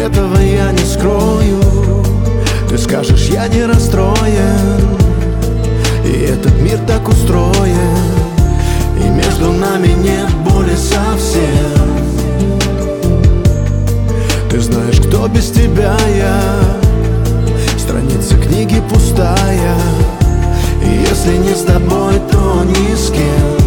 этого я не скрою. Ты скажешь, я не расстроен, и этот мир так устроен, и между нами нет боли совсем. Ты знаешь, кто без тебя я, страница книги пустая, и если не с тобой, то ни с кем.